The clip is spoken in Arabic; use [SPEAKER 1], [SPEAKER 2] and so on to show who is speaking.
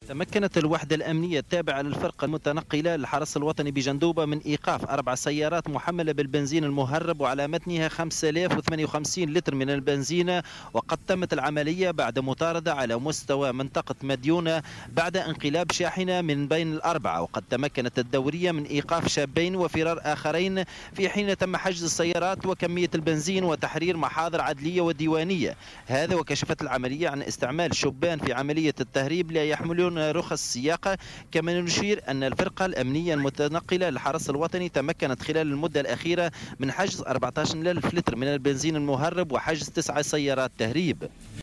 [SPEAKER 1] تمكنت الوحدة الأمنية التابعة للفرقة المتنقلة للحرس الوطني بجندوبة من إيقاف 4 سيارات محملة بالبنزين المهرب وعلى متنها 5058 لتر من البنزين. وقد تمت العملية بعد مطاردة على مستوى منطقة مديونة بعد انقلاب شاحنة من بين الأربعة. وقد تمكنت الدورية من إيقاف شابين وفرار آخرين في حين تم حجز السيارات وكمية البنزين وتحرير محاضر عدلية وديوانية. هذا وكشفت العملية عن استعمال شبان في عملية التهريب لا يحملون رخص السياقة. كما نشير أن الفرقة الأمنية المتنقلة للحرس الوطني تمكنت خلال المدة الأخيرة من حجز 14,000 لتر من البنزين المهرب وحجز 9 سيارات تهريب.